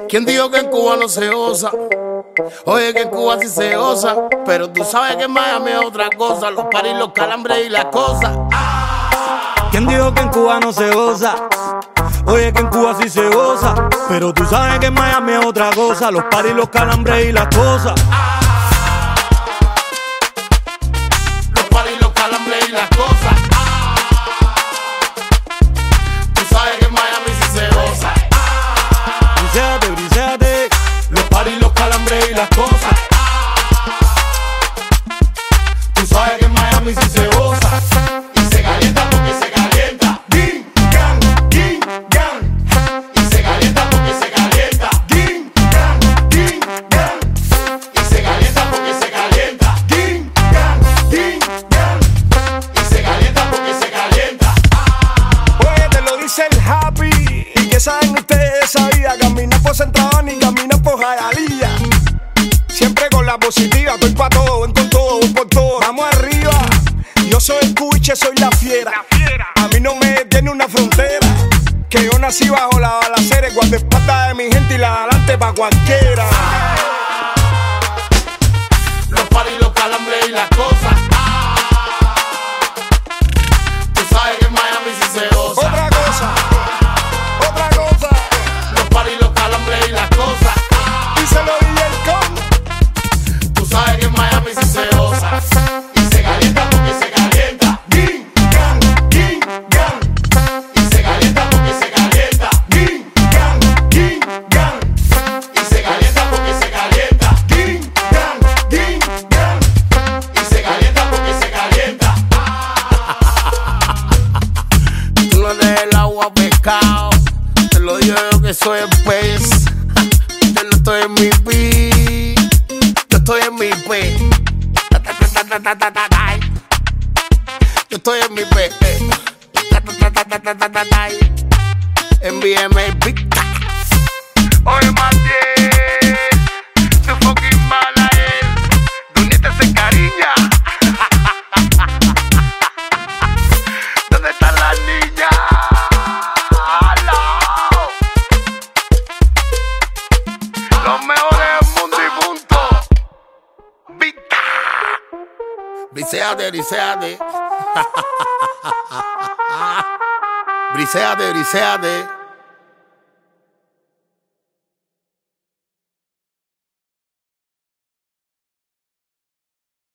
¿Quién dijo que en Cuba no se osa? Oye, que en Cuba sí se osa, pero tú sabes que en Miami es otra cosa, los paris, los calambres y las cosas. ¿Quién dijo que en Cuba no se goza? Oye, que en Cuba sí se goza, pero tú sabes que en Miami es otra cosa, los paris, los calambres y las cosas. Los paris, los calambres y las cosas. Tú sabes que en Miami sí se goza. Briséate, briséate, los paris, los calambres y las cosas. Tú sabes que en Miami sí se goza. Y se calienta porque se calienta. Ging, gang, ging, gang. Y se calienta porque se calienta. Ging, gang, ging, gang. Y se calienta porque se calienta. Ging, gang, ging, gang. Y se calienta porque se calienta. Oye, te lo dice el Happy. ¿Y qué saben ustedes de esa vida? Caminar por Central y caminar por Hialeah. Siempre con la positiva, estoy pa' todo, ven con todo, voy por todo. Vamos arriba, yo soy el cuche, soy la fiera. A mí no me detiene una frontera, que yo nací bajo la balacera, guardaespaldas de mi gente y la adelante pa' cualquiera. Los paris, los calambres y las cosas. Tú sabes que en Miami sí se goza. Otra cosa, otra cosa. Los paris, los calambres y las cosas. Díselo y el con. Tú sabes que en Miami sí se goza. Y se calienta porque se calienta. Ging, gang, ging, gang. Y se calienta porque se calienta. Ging, gang, ging, gang. Y se calienta porque se calienta. Ging, gang, ging, gang. Y se calienta porque se calienta. Tú no eres el agua pescado. Te lo digo yo que soy el pez. Yo no estoy en mi beat. Yo estoy en mi pe. Yo estoy en mi pe. Envíeme el beat. Oye, Matiel, tu fucking mala es. ¿Dónde se cariña? ¿Dónde están las niñas? Los mejores del mundo y punto. Vita. Briséate, briséate. Briséate, briséate.